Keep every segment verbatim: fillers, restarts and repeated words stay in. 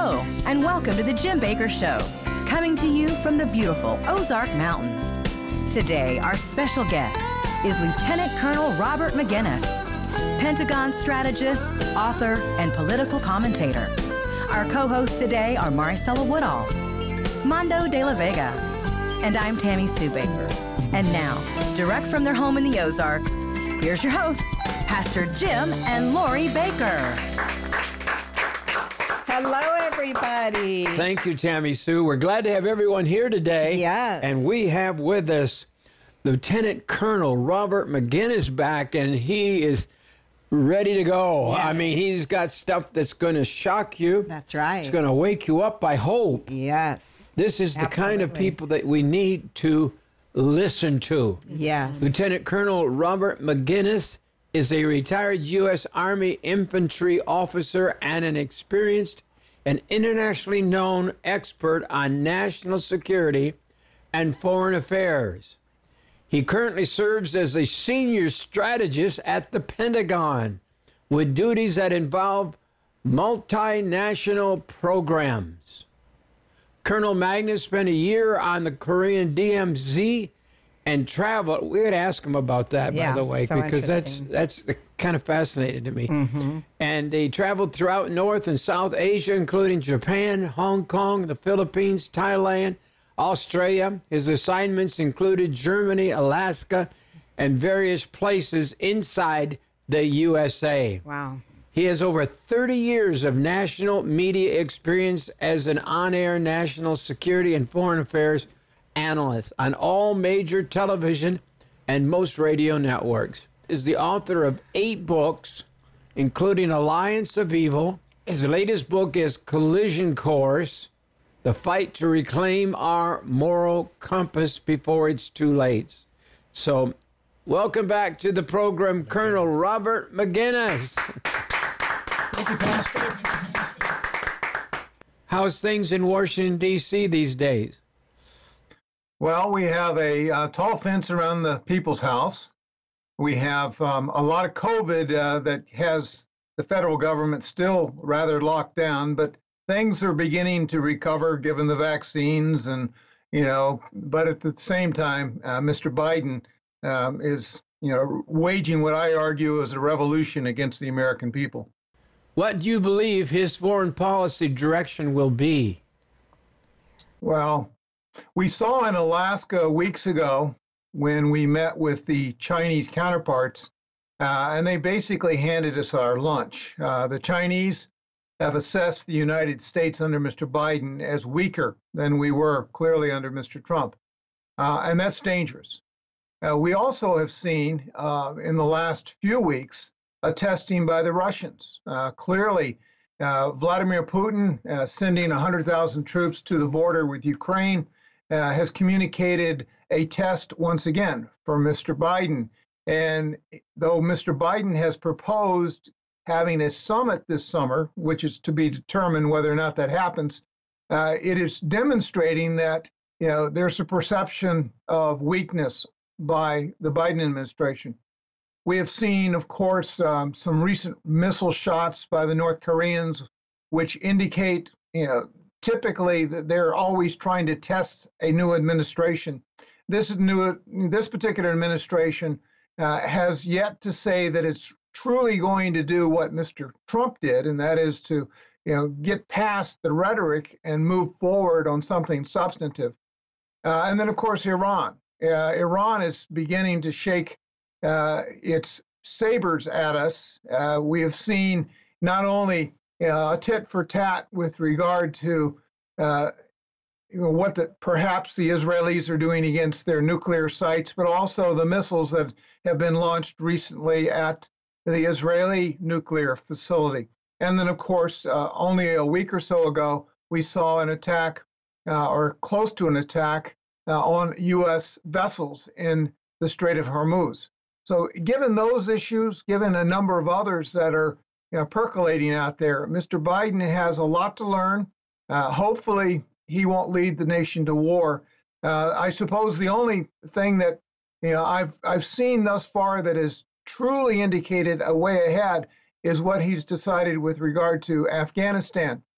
Hello, and welcome to the Jim Baker Show, coming to you from the beautiful Ozark Mountains. Today, our special guest is Lieutenant Colonel Robert Maginnis, Pentagon strategist, author, and political commentator. Our co-hosts today are Maricela Woodall, Mondo de la Vega, and I'm Tammy Sue Baker. And now, direct from their home in the Ozarks, here's your hosts, Pastor Jim and Lori Baker. Hello, everybody. Thank you, Tammy Sue. We're glad to have everyone here today. Yes. And we have with us Lieutenant Colonel Robert Maginnis back, and he is ready to go. Yes. I mean, he's got stuff that's going to shock you. That's right. It's going to wake you up, I hope. Yes. This is the Absolutely. kind of people that we need to listen to. Yes. Lieutenant Colonel Robert Maginnis is a retired U S Army infantry officer and an experienced and internationally known expert on national security and foreign affairs. He currently serves as a senior strategist at the Pentagon with duties that involve multinational programs. Colonel Maginnis spent a year on the Korean D M Z and traveled. We would ask him about that, Yeah, by the way, so because that's that's kind of fascinating to me. Mm-hmm. And he traveled throughout North and South Asia, including Japan, Hong Kong, the Philippines, Thailand, Australia. His assignments included Germany, Alaska, and various places inside the U S A. Wow. He has over thirty years of national media experience as an on-air national security and foreign affairs analyst on all major television and most radio networks. Is the author of eight books, including Alliance of Evil. His latest book is Collision Course, The Fight to Reclaim Our Moral Compass Before It's Too Late. So, welcome back to the program, Colonel Robert Maginnis. Thank you, Pastor. How's things in Washington, D C these days? Well, we have a uh, tall fence around the People's House. We have um, a lot of COVID uh, that has the federal government still rather locked down, but things are beginning to recover given the vaccines and, you know, but at the same time, uh, Mister Biden um, is, you know, waging what I argue is a revolution against the American people. What do you believe his foreign policy direction will be? Well, we saw in Alaska weeks ago when we met with the Chinese counterparts, uh, and they basically handed us our lunch. Uh, the Chinese have assessed the United States under Mister Biden as weaker than we were clearly under Mister Trump, uh, and that's dangerous. Uh, we also have seen uh, in the last few weeks a testing by the Russians. Uh, clearly, uh, Vladimir Putin uh, sending one hundred thousand troops to the border with Ukraine uh, has communicated a test once again for Mister Biden. And though Mister Biden has proposed having a summit this summer, which is to be determined whether or not that happens, uh, it is demonstrating that, you know, there's a perception of weakness by the Biden administration. We have seen, of course, um, some recent missile shots by the North Koreans, which indicate, you know, typically that they're always trying to test a new administration. This new, this particular administration uh, has yet to say that it's truly going to do what Mister Trump did, and that is to, you know, get past the rhetoric and move forward on something substantive. Uh, and then, of course, Iran. Uh, Iran is beginning to shake uh, its sabers at us. Uh, we have seen not only uh, a tit for tat with regard to uh, you know, what the, perhaps the Israelis are doing against their nuclear sites, but also the missiles that have been launched recently at the Israeli nuclear facility. And then, of course, uh, only a week or so ago, we saw an attack uh, or close to an attack uh, on U S vessels in the Strait of Hormuz. So given those issues, given a number of others that are, you know, percolating out there, Mister Biden has a lot to learn. Uh, hopefully, he won't lead the nation to war. Uh, I suppose the only thing that, you know, I've I've seen thus far that has truly indicated a way ahead is what he's decided with regard to Afghanistan.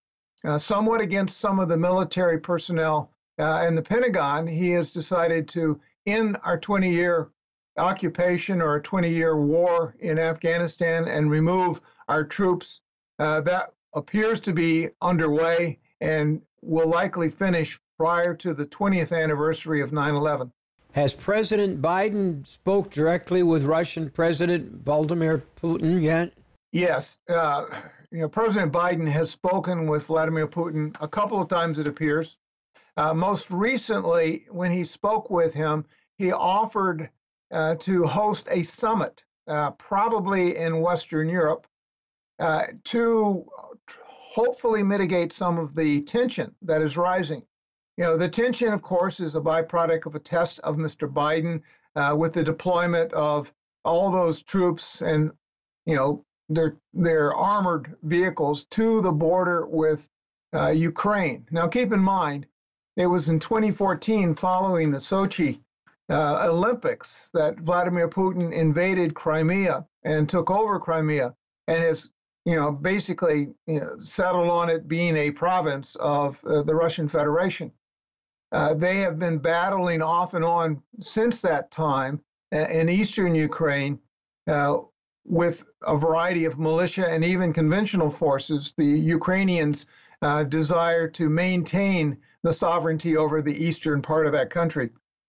uh, somewhat against some of the military personnel uh, in the Pentagon, he has decided to end our twenty-year occupation or a twenty-year war in Afghanistan and remove our troops. Uh, that appears to be underway and will likely finish prior to the twentieth anniversary of nine eleven. Has President Biden spoke directly with Russian President Vladimir Putin yet? Yes. Uh, you know, President Biden has spoken with Vladimir Putin a couple of times, it appears. Uh, most recently, when he spoke with him, he offered uh, to host a summit, uh, probably in Western Europe, uh, to hopefully mitigate some of the tension that is rising. You know, the tension, of course, is a byproduct of a test of Mister Biden uh, with the deployment of all those troops and, you know, their their armored vehicles to the border with uh, Ukraine. Now, keep in mind, it was in twenty fourteen, following the Sochi uh, Olympics, that Vladimir Putin invaded Crimea and took over Crimea and has, you know, basically you know, settled on it being a province of uh, the Russian Federation. Uh, they have been battling off and on since that time uh, in eastern Ukraine uh, with a variety of militia and even conventional forces. The Ukrainians uh, desire to maintain the sovereignty over the eastern part of that country.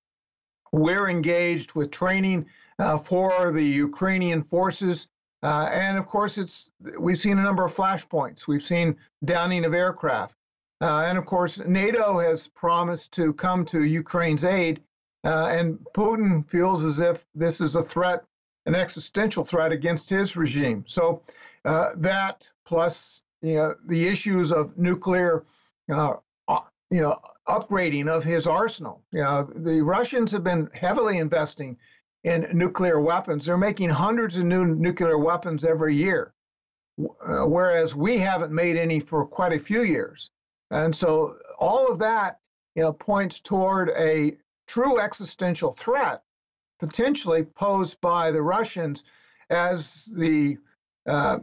We're engaged with training uh, for the Ukrainian forces. Uh, and of course, it's we've seen a number of flashpoints. We've seen downing of aircraft. Uh, and of course, NATO has promised to come to Ukraine's aid. Uh, and Putin feels as if this is a threat, an existential threat against his regime. So uh, that plus you know, the issues of nuclear uh, you know, upgrading of his arsenal. You know, the Russians have been heavily investing in nuclear weapons. They're making hundreds of new nuclear weapons every year, uh, whereas we haven't made any for quite a few years. And so all of that, you know, points toward a true existential threat, potentially posed by the Russians, as the uh,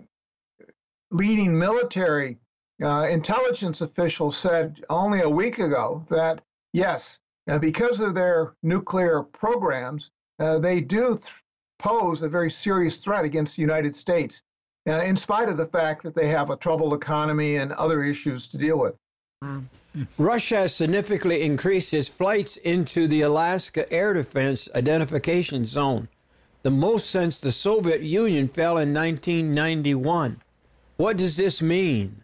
leading military uh, intelligence officials said only a week ago that, yes, uh, because of their nuclear programs, uh, they do th- pose a very serious threat against the United States, uh, in spite of the fact that they have a troubled economy and other issues to deal with. Russia has significantly increased its flights into the Alaska Air Defense Identification Zone, the most since the Soviet Union fell in nineteen ninety-one. What does this mean?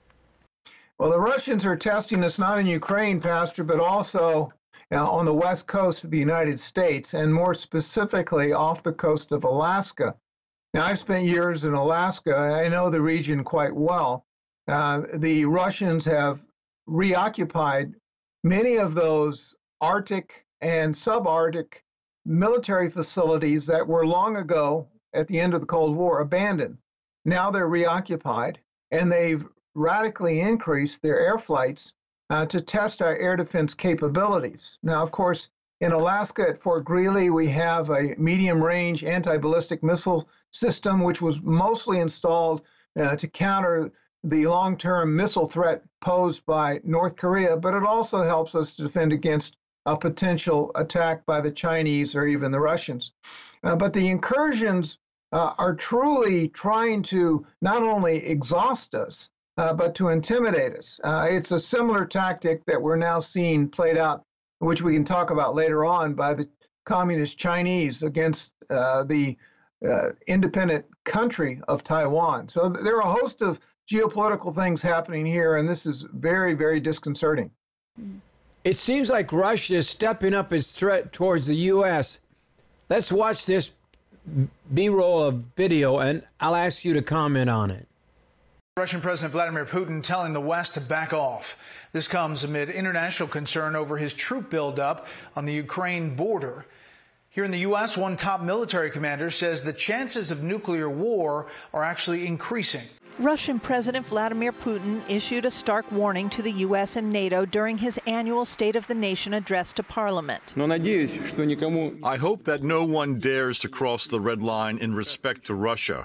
Well, the Russians are testing us not in Ukraine, Pastor, but also uh, on the west coast of the United States, and more specifically off the coast of Alaska. Now, I've spent years in Alaska. I know the region quite well. Uh, the Russians have reoccupied many of those Arctic and subarctic military facilities that were long ago, at the end of the Cold War, abandoned. Now they're reoccupied, and they've radically increased their air flights uh, to test our air defense capabilities. Now, of course, in Alaska at Fort Greely, we have a medium-range anti-ballistic missile system, which was mostly installed uh, to counter the long-term missile threat posed by North Korea, but it also helps us to defend against a potential attack by the Chinese or even the Russians. Uh, but the incursions uh, are truly trying to not only exhaust us, uh, but to intimidate us. Uh, it's a similar tactic that we're now seeing played out, which we can talk about later on, by the communist Chinese against uh, the uh, independent country of Taiwan. So there are a host of geopolitical things happening here, and this is very, very disconcerting. It seems like Russia is stepping up its threat towards the U S. Let's watch this B-roll of video, and I'll ask you to comment on it. Russian President Vladimir Putin telling the West to back off. This comes amid international concern over his troop buildup on the Ukraine border. Here in the U S, one top military commander says the chances of nuclear war are actually increasing. Russian President Vladimir Putin issued a stark warning to the U S and NATO during his annual State of the Nation address to Parliament. I hope that no one dares to cross the red line in respect to Russia.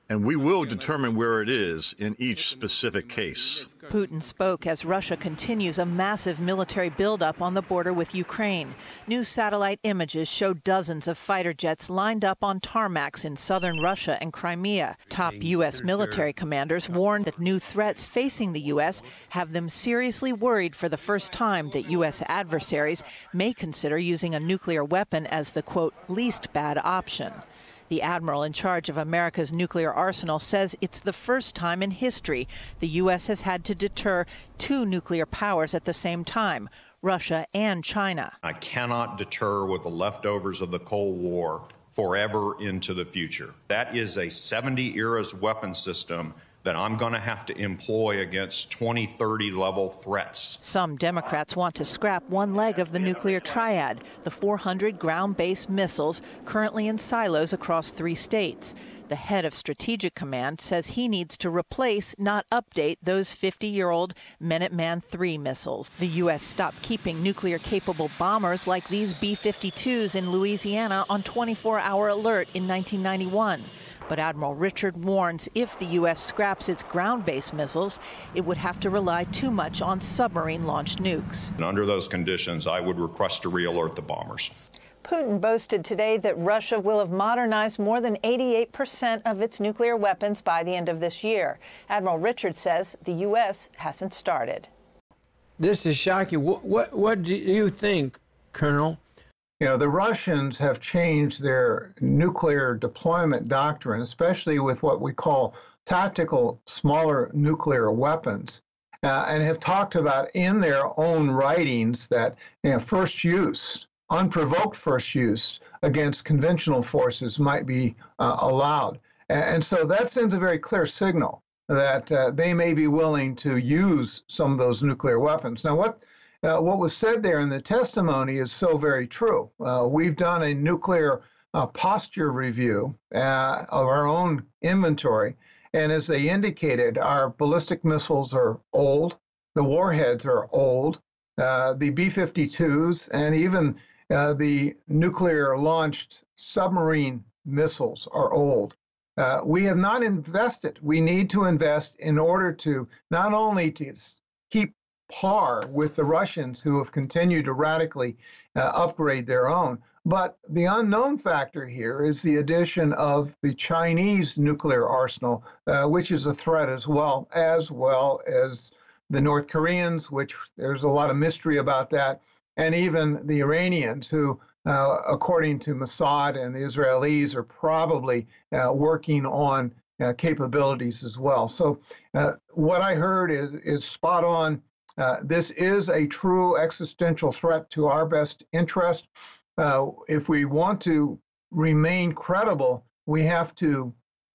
and we will determine where it is in each specific case. Putin spoke as Russia continues a massive military buildup on the border with Ukraine. New satellite images show dozens of fighter jets lined up on tarmacs in southern Russia and Crimea. Top U S military commanders warned that new threats facing the U S have them seriously worried for the first time that U S adversaries may consider using a nuclear weapon as the, quote, least bad option. The admiral in charge of America's nuclear arsenal says it's the first time in history the U S has had to deter two nuclear powers at the same time, Russia and China. I cannot deter with the leftovers of the Cold War forever into the future. That is a seventy eras weapon system that I'm going to have to employ against twenty thirty level threats. Some Democrats want to scrap one leg of the nuclear triad, the four hundred ground-based missiles currently in silos across three states. The head of Strategic Command says he needs to replace, not update, those fifty-year-old Minuteman three missiles. The U S stopped keeping nuclear-capable bombers like these B fifty-twos in Louisiana on twenty-four hour alert in nineteen ninety-one. But Admiral Richard warns if the U S scraps its ground-based missiles, it would have to rely too much on submarine-launched nukes. And under those conditions, I would request to re-alert the bombers. Putin boasted today that Russia will have modernized more than eighty-eight percent of its nuclear weapons by the end of this year. Admiral Richard says the U S hasn't started. This is shocking. What, what, what do you think, Colonel? You know, the Russians have changed their nuclear deployment doctrine, especially with what we call tactical smaller nuclear weapons, uh, and have talked about in their own writings that, you know, first use, unprovoked first use against conventional forces might be uh, allowed. And so that sends a very clear signal that uh, they may be willing to use some of those nuclear weapons. Now, what Uh, what was said there in the testimony is so very true. Uh, we've done a nuclear uh, posture review uh, of our own inventory, and as they indicated, our ballistic missiles are old, the warheads are old, uh, the B fifty-twos, and even uh, the nuclear-launched submarine missiles are old. Uh, we have not invested. We need to invest in order to not only to keep par with the Russians, who have continued to radically uh, upgrade their own. But the unknown factor here is the addition of the Chinese nuclear arsenal, uh, which is a threat as well, as well as the North Koreans, which there's a lot of mystery about that, and even the Iranians, who, uh, according to Mossad and the Israelis, are probably uh, working on uh, capabilities as well. So uh, what I heard is, is spot on. Uh, this is a true existential threat to our best interest. Uh, if we want to remain credible, we have to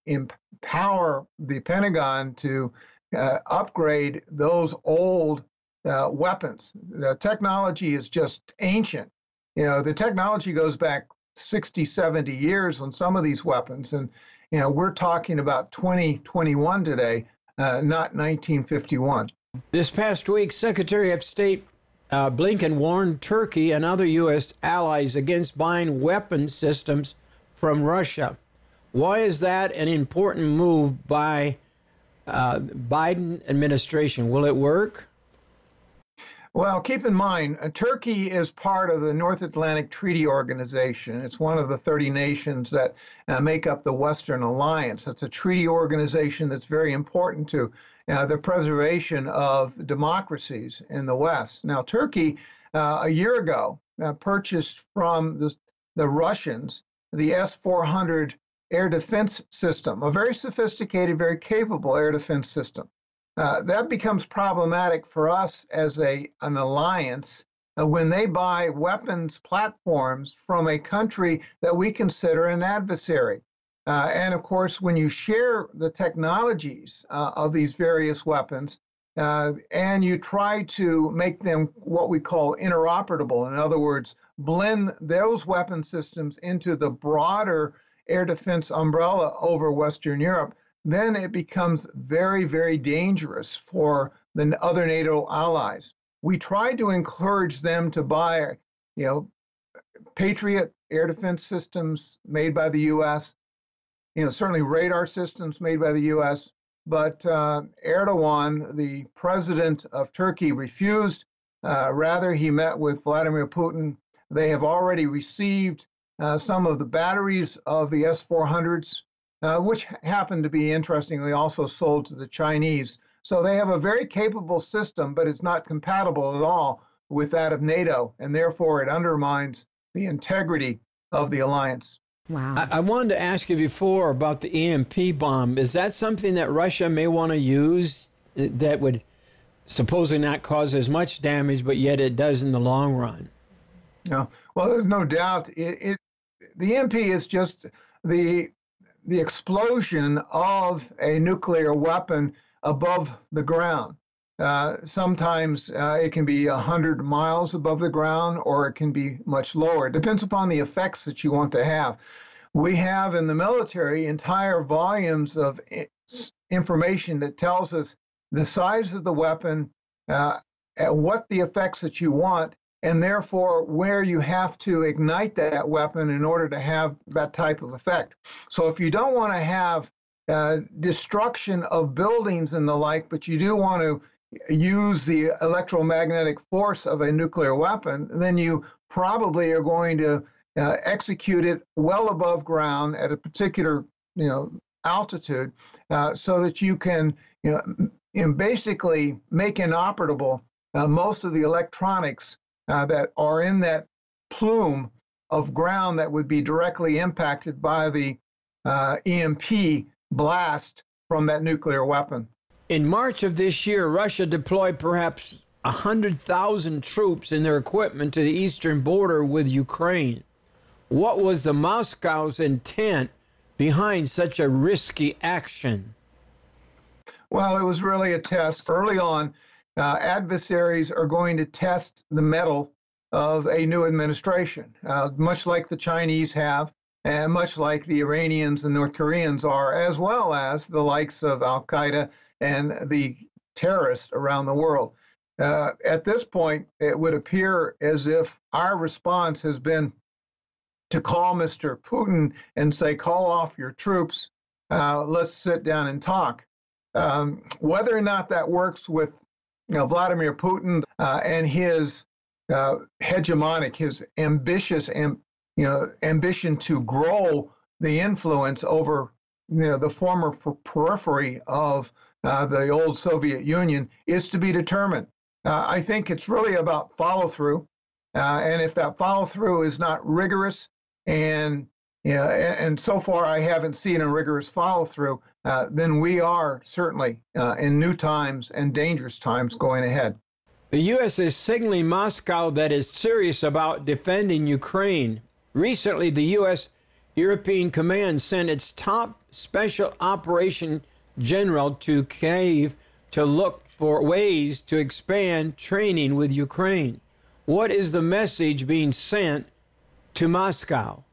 empower the Pentagon to uh, upgrade those old uh, weapons. The technology is just ancient. You know, the technology goes back sixty, seventy years on some of these weapons. And, you know, we're talking about twenty twenty-one today, uh, not nineteen fifty-one. This past week, Secretary of State uh, Blinken warned Turkey and other U S allies against buying weapon systems from Russia. Why is that an important move by uh, Biden administration? Will it work? Well, keep in mind, uh, Turkey is part of the North Atlantic Treaty Organization. It's one of the thirty nations that uh, make up the Western Alliance. It's a treaty organization that's very important to uh, the preservation of democracies in the West. Now, Turkey, uh, a year ago, uh, purchased from the, the Russians the S four hundred air defense system, a very sophisticated, very capable air defense system. Uh, that becomes problematic for us as a an alliance uh, when they buy weapons platforms from a country that we consider an adversary. Uh, and of course, when you share the technologies uh, of these various weapons uh, and you try to make them what we call interoperable, in other words, blend those weapon systems into the broader air defense umbrella over Western Europe, then it becomes very, very dangerous for the other NATO allies. We tried to encourage them to buy, you know, Patriot air defense systems made by the U S. you know, certainly radar systems made by the U S, but uh, Erdogan, the president of Turkey, refused. Uh, rather, he met with Vladimir Putin. They have already received uh, some of the batteries of the S four hundreds, uh, which happen to be, interestingly, also sold to the Chinese. So they have a very capable system, but it's not compatible at all with that of NATO, and therefore it undermines the integrity of the alliance. Wow. I, I wanted to ask you before about the E M P bomb. Is that something that Russia may want to use that would supposedly not cause as much damage, but yet it does in the long run? No. Well, there's no doubt. It, it the E M P is just the the explosion of a nuclear weapon above the ground. Uh, sometimes uh, it can be one hundred miles above the ground, or it can be much lower. It depends upon the effects that you want to have. We have in the military entire volumes of information that tells us the size of the weapon, uh, what the effects that you want, and therefore where you have to ignite that weapon in order to have that type of effect. So if you don't want to have uh, destruction of buildings and the like, but you do want to use the electromagnetic force of a nuclear weapon, then you probably are going to uh, execute it well above ground at a particular, you know, altitude, uh, so that you can, you know, you know basically make inoperable uh, most of the electronics uh, that are in that plume of ground that would be directly impacted by the uh, E M P blast from that nuclear weapon. In March of this year, Russia deployed perhaps one hundred thousand troops and their equipment to the eastern border with Ukraine. What was the Moscow's intent behind such a risky action? Well, it was really a test. Early on, uh, adversaries are going to test the mettle of a new administration, uh, much like the Chinese have, and much like the Iranians and North Koreans are, as well as the likes of Al-Qaeda and the terrorists around the world. Uh, at this point, it would appear as if our response has been to call Mister Putin and say, call off your troops, uh, let's sit down and talk. Um, whether or not that works with you know, Vladimir Putin uh, and his uh, hegemonic, his ambitious am, you know, ambition to grow the influence over you know, the former periphery of Uh, the old Soviet Union, is to be determined. Uh, I think it's really about follow-through, uh, and if that follow-through is not rigorous, and you know, and, and so far I haven't seen a rigorous follow-through, uh, then we are certainly uh, in new times and dangerous times going ahead. The U S is signaling Moscow that it's serious about defending Ukraine. Recently, the U S European Command sent its top special operation general to Kyiv to look for ways to expand training with Ukraine. What is the message being sent to Moscow?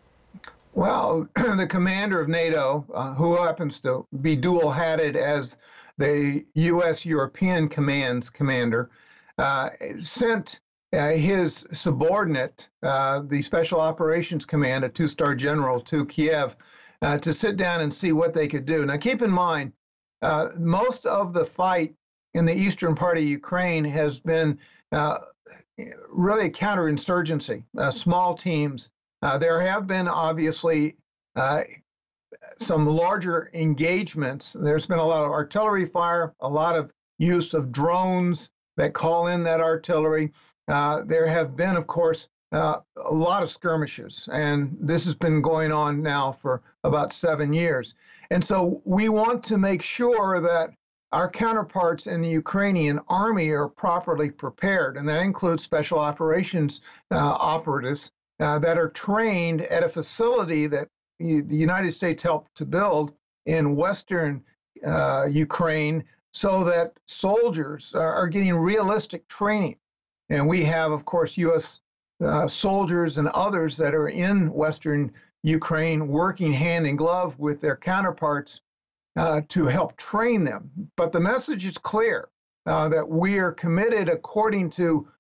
Well, the commander of NATO, uh, who happens to be dual-hatted as the U S European Command's commander, uh, sent uh, his subordinate, uh, the Special Operations Command, a two-star general, to Kiev Uh, to sit down and see what they could do. Now, keep in mind, uh, most of the fight in the eastern part of Ukraine has been uh, really counterinsurgency, uh, small teams. Uh, there have been, obviously, uh, some larger engagements. There's been a lot of artillery fire, a lot of use of drones that call in that artillery. Uh, there have been, of course, Uh, a lot of skirmishes, and this has been going on now for about seven years. And so we want to make sure that our counterparts in the Ukrainian army are properly prepared, and that includes special operations uh, operatives uh, that are trained at a facility that the United States helped to build in western uh, Ukraine, so that soldiers are, are getting realistic training. And we have, of course, U S Uh, soldiers and others that are in western Ukraine working hand in glove with their counterparts uh, to help train them. But the message is clear uh, that we are committed, according to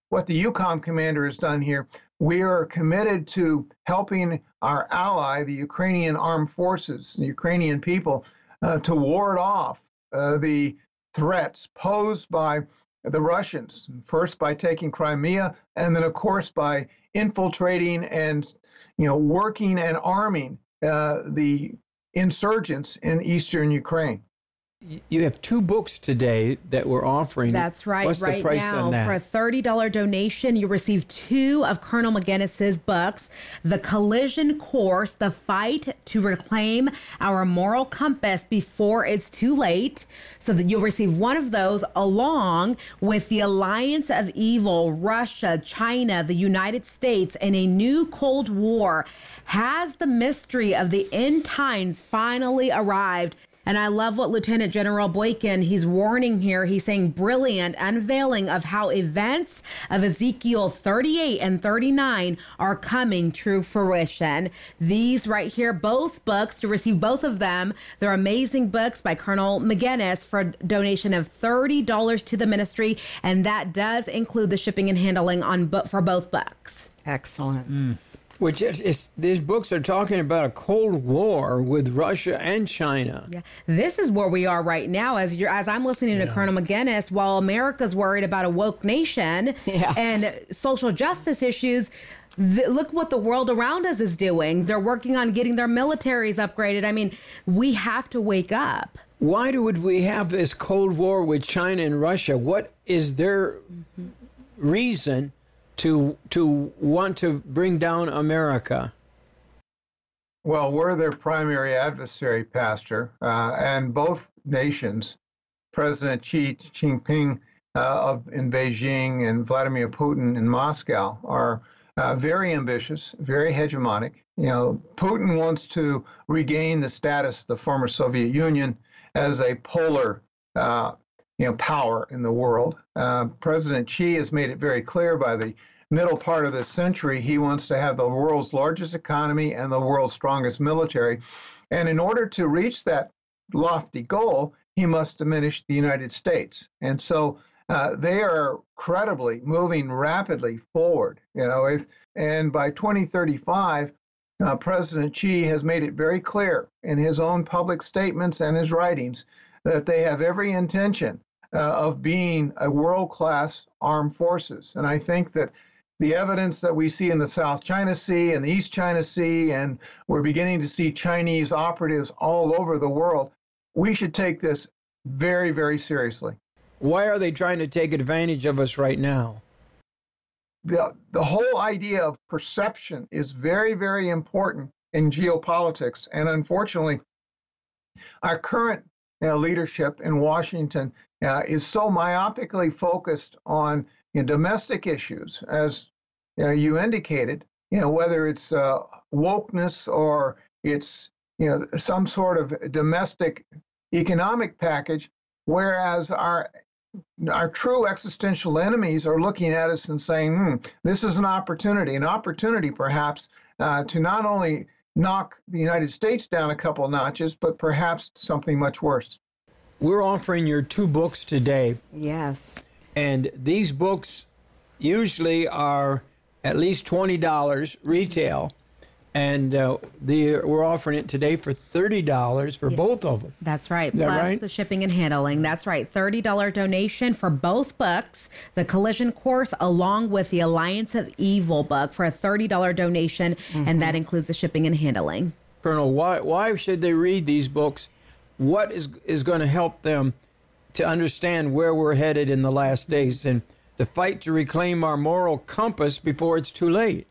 what the EUCOM commander has done here. We are committed to helping our ally, the Ukrainian armed forces, the Ukrainian people, uh, to ward off uh, the threats posed by the Russians, first by taking Crimea, and then, of course, by infiltrating and, you know, working and arming uh, the insurgents in eastern Ukraine. You have two books today that we're offering. That's right. What's right the price now, on that? for a thirty dollars donation, you receive two of Colonel McGinnis's books, The Collision Course, The Fight to Reclaim Our Moral Compass Before It's Too Late. So that you'll receive one of those along with The Alliance of Evil, Russia, China, the United States, and a New Cold War. Has the mystery of the end times finally arrived? And I love what Lieutenant General Boykin, he's warning here. He's saying brilliant unveiling of how events of Ezekiel thirty-eight and thirty-nine are coming to fruition. These right here, both books, to receive both of them, they're amazing books by Colonel McGinnis for a donation of thirty dollars to the ministry. And that does include the shipping and handling on bo- for both books. Excellent. Mm. Which is, is, these books are talking about a Cold War with Russia and China. Yeah, this is where we are right now. As you're, as I'm listening to yeah. Colonel McGinnis, while America's worried about a woke nation yeah. and social justice issues, th- look what the world around us is doing. They're working on getting their militaries upgraded. I mean, we have to wake up. Why would we have this Cold War with China and Russia? What is their mm-hmm. reason to to want to bring down America? Well, we're their primary adversary, Pastor, uh, and both nations, President Xi Jinping uh, of, in Beijing and Vladimir Putin in Moscow, are uh, very ambitious, very hegemonic. You know, Putin wants to regain the status of the former Soviet Union as a polar uh, you know, power in the world. Uh, President Xi has made it very clear by the middle part of this century, he wants to have the world's largest economy and the world's strongest military. And in order to reach that lofty goal, he must diminish the United States. And so uh, they are credibly moving rapidly forward. You know, if, and by twenty thirty-five, uh, President Xi has made it very clear in his own public statements and his writings that they have every intention Uh, of being a world-class armed forces. And I think that the evidence that we see in the South China Sea and the East China Sea, and we're beginning to see Chinese operatives all over the world, we should take this very, very seriously. Why are they trying to take advantage of us right now? The, the whole idea of perception is very, very important in geopolitics. And unfortunately, our current you know, leadership in Washington uh, is so myopically focused on you know, domestic issues, as you, know, you indicated, you know, whether it's uh, wokeness or it's you know some sort of domestic economic package, whereas our our true existential enemies are looking at us and saying, hmm, this is an opportunity, an opportunity perhaps uh, to not only knock the United States down a couple notches, but perhaps something much worse. We're offering your two books today. Yes. And these books usually are at least twenty dollars retail. And uh, the, we're offering it today for thirty dollars for yeah. both of them. That's right. Is Plus that right? the shipping and handling. That's right. thirty dollars donation for both books, the Collision Course, along with the Alliance of Evil book for a thirty dollars donation. Mm-hmm. And that includes the shipping and handling. Colonel, why why should they read these books? What is is going to help them to understand where we're headed in the last days and to fight to reclaim our moral compass before it's too late?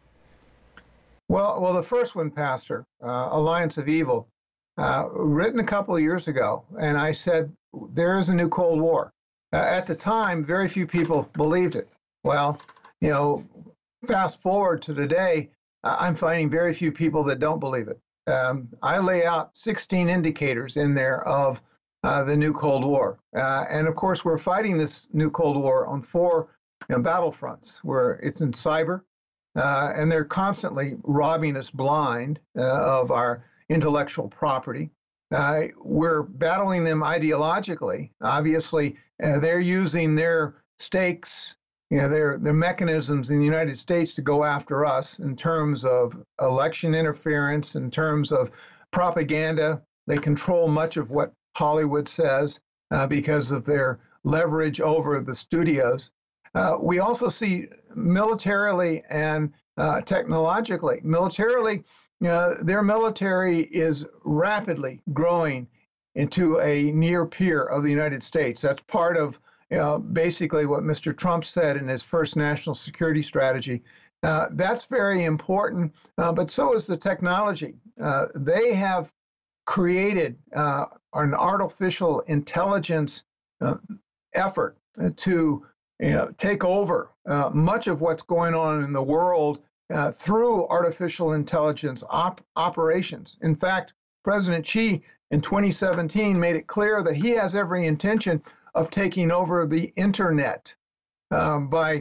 Well, well, the first one, Pastor, uh, Alliance of Evil, uh, written a couple of years ago, and I said there is a new Cold War. Uh, at the time, very few people believed it. Well, you know, fast forward to today, uh, I'm finding very few people that don't believe it. Um, I lay out sixteen indicators in there of uh, the new Cold War, uh, and of course, we're fighting this new Cold War on four you know, battlefronts. Where it's in cyber. Uh, and they're constantly robbing us blind uh, of our intellectual property. Uh, we're battling them ideologically. Obviously, uh, they're using their stakes you know, their their mechanisms in the United States to go after us in terms of election interference, in terms of propaganda. They control much of what Hollywood says uh, because of their leverage over the studios. Uh, we also see militarily and uh, technologically. Militarily, uh, their military is rapidly growing into a near peer of the United States. That's part of you know, basically what Mister Trump said in his first national security strategy. Uh, that's very important, uh, but so is the technology. Uh, they have created uh, an artificial intelligence uh, effort to you know, take over uh, much of what's going on in the world uh, through artificial intelligence op- operations. In fact, President Xi in twenty seventeen made it clear that he has every intention of taking over the internet um, by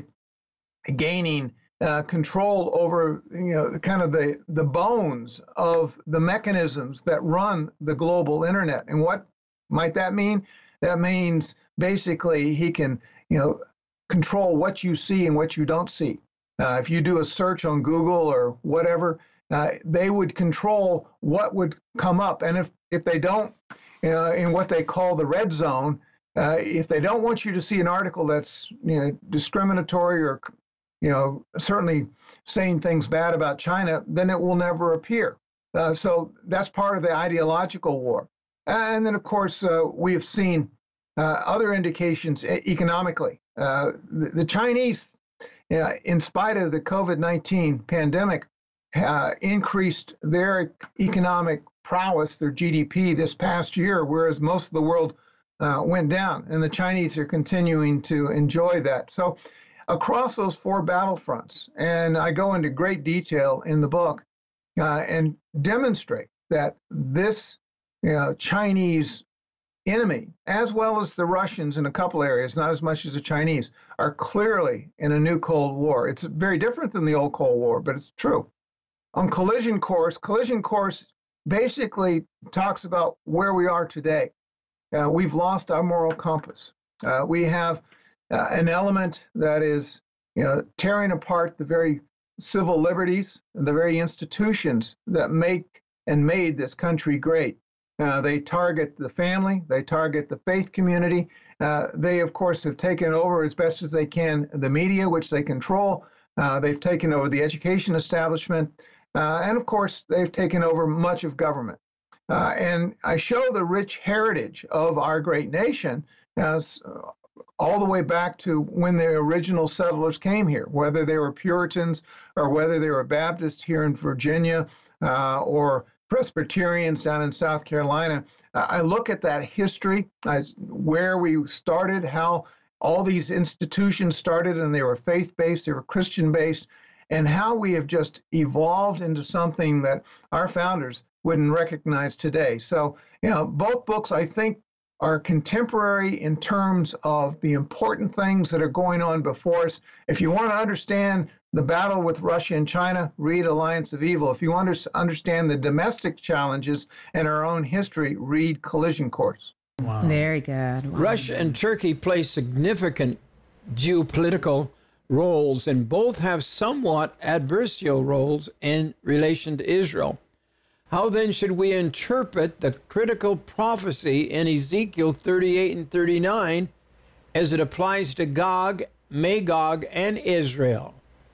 gaining uh, control over, you know, kind of the, the bones of the mechanisms that run the global internet. And what might that mean? That means basically he can, you know, control what you see and what you don't see. Uh, if you do a search on Google or whatever, uh, they would control what would come up. And if, if they don't, uh, in what they call the red zone, Uh, if they don't want you to see an article that's you know, discriminatory or you know certainly saying things bad about China, then it will never appear. Uh, so that's part of the ideological war. And then, of course, uh, we have seen uh, other indications economically. Uh, the, the Chinese, uh, in spite of the COVID nineteen pandemic, uh, increased their economic prowess, their G D P this past year, whereas most of the world Uh, went down, and the Chinese are continuing to enjoy that. So across those four battlefronts, and I go into great detail in the book uh, and demonstrate that this you know, Chinese enemy, as well as the Russians in a couple areas, not as much as the Chinese, are clearly in a new Cold War. It's very different than the old Cold War, but it's true. On collision course, collision course basically talks about where we are today. Uh, we've lost our moral compass. Uh, we have uh, an element that is, you know, tearing apart the very civil liberties and the very institutions that make and made this country great. Uh, they target the family. They target the faith community. Uh, they, of course, have taken over as best as they can the media, which they control. Uh, they've taken over the education establishment. Uh, and, of course, they've taken over much of government. Uh, and I show the rich heritage of our great nation as uh, all the way back to when the original settlers came here, whether they were Puritans or whether they were Baptists here in Virginia uh, or Presbyterians down in South Carolina. Uh, I look at that history, as where we started, how all these institutions started, and they were faith-based, they were Christian-based, and how we have just evolved into something that our founders wouldn't recognize today. So, you know, both books, I think, are contemporary in terms of the important things that are going on before us. If you want to understand the battle with Russia and China, read Alliance of Evil. If you want to understand the domestic challenges in our own history, read Collision Course. Wow. Very good. Wow. Russia and Turkey play significant geopolitical roles, and both have somewhat adversarial roles in relation to Israel. How then should we interpret the critical prophecy in Ezekiel thirty-eight and thirty-nine as it applies to Gog, Magog, and Israel?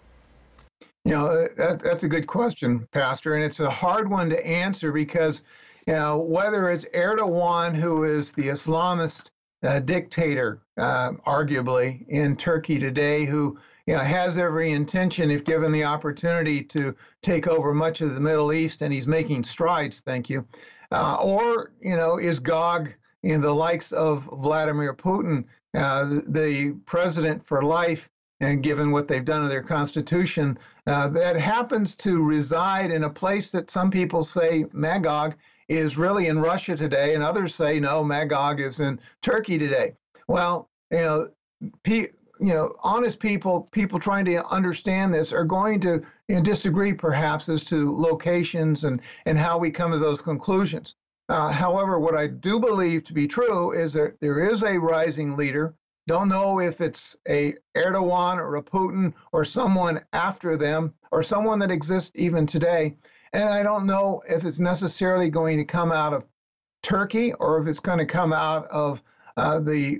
You know, that, that's a good question, Pastor, and it's a hard one to answer because, you know, whether it's Erdogan, who is the Islamist uh, dictator, uh, arguably, in Turkey today, who you know, has every intention, if given the opportunity, to take over much of the Middle East, and he's making strides, thank you. Uh, or, you know, is Gog, you know, the likes of Vladimir Putin, uh, the, the president for life, and given what they've done to their constitution, uh, that happens to reside in a place that some people say Magog is really in Russia today, and others say, no, Magog is in Turkey today. Well, you know, P- you know, honest people, people trying to understand this are going to you know, disagree perhaps as to locations and, and how we come to those conclusions. Uh, however, what I do believe to be true is that there is a rising leader Don't know if it's a Erdogan or a Putin or someone after them or someone that exists even today. And I don't know if it's necessarily going to come out of Turkey or if it's going to come out of uh, the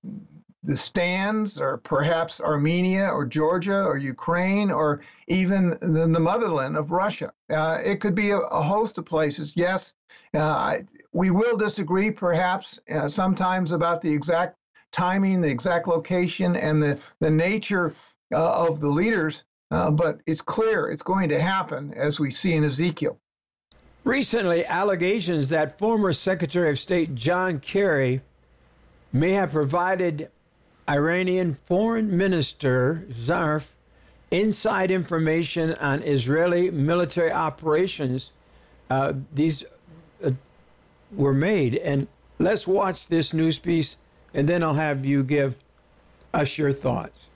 the stands or perhaps Armenia or Georgia or Ukraine or even the, the motherland of Russia. Uh, it could be a, a host of places. Yes, uh, I, we will disagree perhaps uh, sometimes about the exact timing, the exact location, and the, the nature uh, of the leaders, uh, but it's clear it's going to happen, as we see in Ezekiel. Recently, allegations that former Secretary of State John Kerry may have provided Iranian Foreign Minister Zarif inside information on Israeli military operations. Uh, these uh, were made. And let's watch this news piece, and then I'll have you give us your thoughts.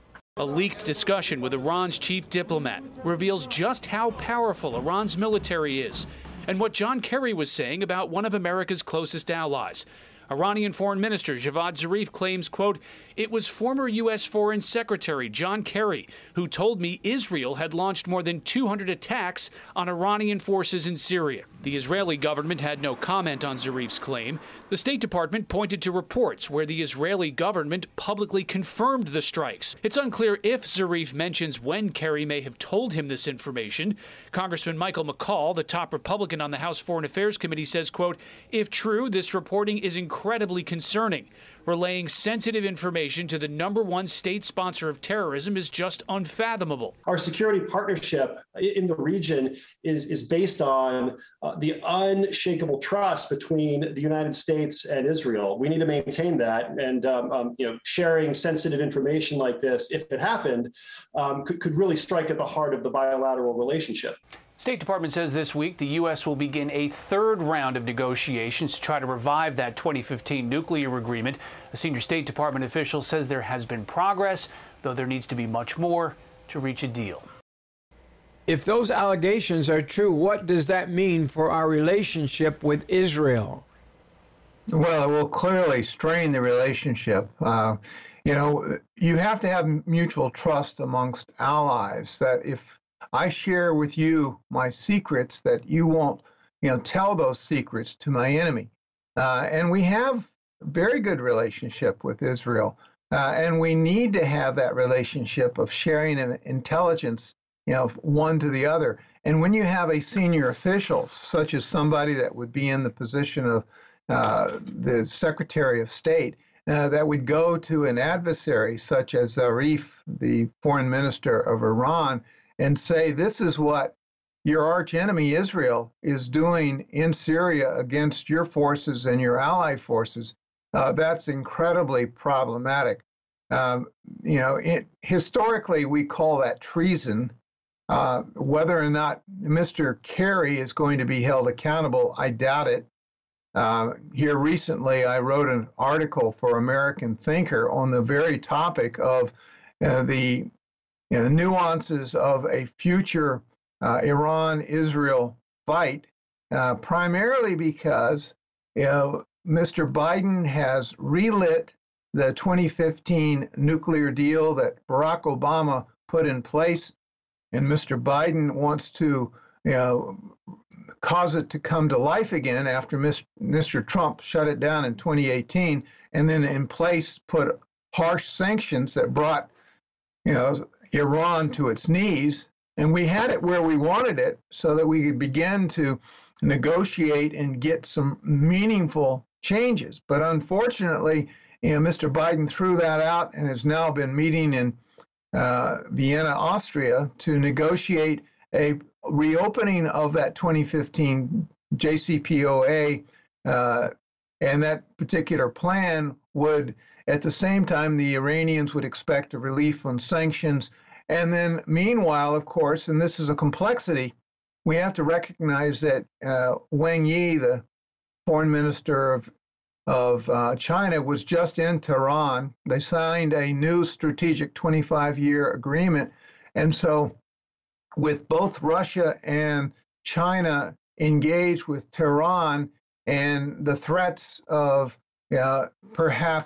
A leaked discussion with Iran's chief diplomat reveals just how powerful Iran's military is and what John Kerry was saying about one of America's closest allies. Iranian Foreign Minister Javad Zarif claims, quote, "It was former U S Foreign Secretary John Kerry who told me Israel had launched more than two hundred attacks on Iranian forces in Syria." The Israeli government had no comment on Zarif's claim. The State Department pointed to reports where the Israeli government publicly confirmed the strikes. It's unclear if Zarif mentions when Kerry may have told him this information. Congressman Michael McCaul, the top Republican on the House Foreign Affairs Committee, says, quote, "If true, this reporting is incredibly concerning. Relaying sensitive information to the number one state sponsor of terrorism is just unfathomable." Our security partnership in the region is, is based on uh, the unshakable trust between the United States and Israel. We need to maintain that. And um, um, you know, sharing sensitive information like this, if it happened, um, could, could really strike at the heart of the bilateral relationship. State Department says this week the U S will begin a third round of negotiations to try to revive that twenty fifteen nuclear agreement. A senior State Department official says there has been progress, though there needs to be much more to reach a deal. If those allegations are true, what does that mean for our relationship with Israel? Well, it will clearly strain the relationship. Uh, you know, you have to have mutual trust amongst allies that if I share with you my secrets, that you won't, you know, tell those secrets to my enemy. Uh, and we have a very good relationship with Israel. Uh, and we need to have that relationship of sharing intelligence, you know, one to the other. And when you have a senior official, such as somebody that would be in the position of uh, the Secretary of State, uh, that would go to an adversary such as Zarif, the foreign minister of Iran, and say, this is what your archenemy Israel is doing in Syria against your forces and your allied forces, uh, that's incredibly problematic. Um, you know, it, historically, we call that treason. Uh, whether or not Mister Kerry is going to be held accountable, I doubt it. Uh, here recently, I wrote an article for American Thinker on the very topic of uh, the You know, nuances of a future uh, Iran-Israel fight, uh, primarily because you know, Mister Biden has relit the twenty fifteen nuclear deal that Barack Obama put in place, and Mister Biden wants to you know, cause it to come to life again after Mister Trump shut it down in twenty eighteen, and then in place put harsh sanctions that brought you know, Iran to its knees, and we had it where we wanted it so that we could begin to negotiate and get some meaningful changes. But unfortunately, you know, Mister Biden threw that out and has now been meeting in uh, Vienna, Austria, to negotiate a reopening of that twenty fifteen J C P O A, uh, and that particular plan would, at the same time, the Iranians would expect a relief on sanctions. And then meanwhile, of course, and this is a complexity, we have to recognize that uh, Wang Yi, the foreign minister of, of uh, China, was just in Tehran. They signed a new strategic twenty-five year agreement. And so with both Russia and China engaged with Tehran and the threats of uh, perhaps